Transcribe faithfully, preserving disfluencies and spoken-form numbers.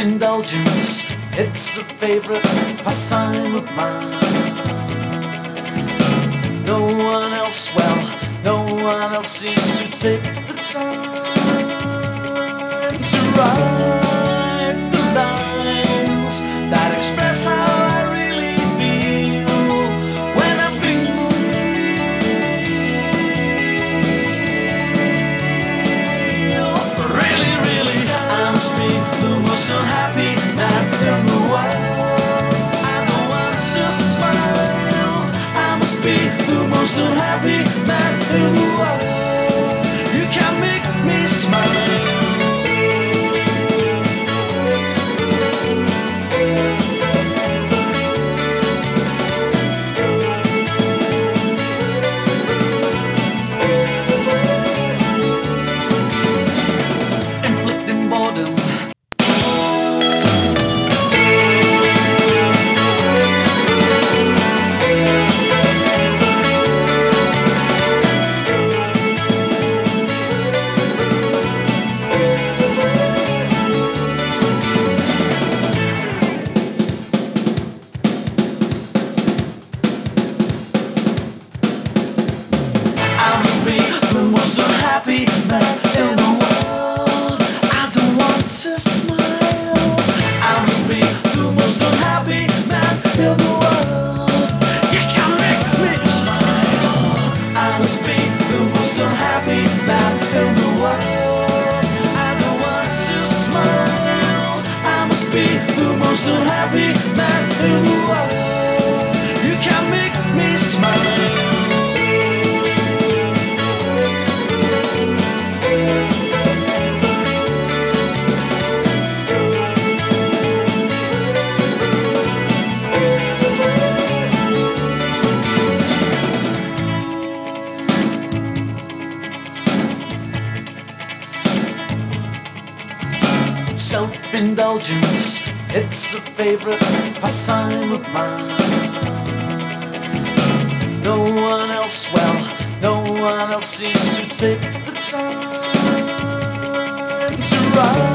Self-indulgence, it's a favorite pastime of mine. No one else, well, no one else seems to take the time to write the lines that express how I really feel when I feel really, really. I must be the most unhappy man in the world. I don't want to smile. I must be the most unhappy man in the world. You can make me smile. Inflicting boredom. I must be the most unhappy man in the world. I don't want to smile. I must be the most unhappy man in the world. You can make me smile. I must be the most unhappy man in the world. I don't want to smile. I must be the most unhappy man in the world. You can make me smile. Self-indulgence, it's a favorite pastime of mine. No one else, well, no one else seems to take the time to write